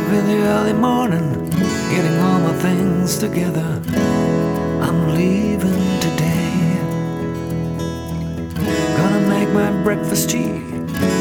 up in the early morning, getting all my things together. I'm leaving today. Gonna make my breakfast tea,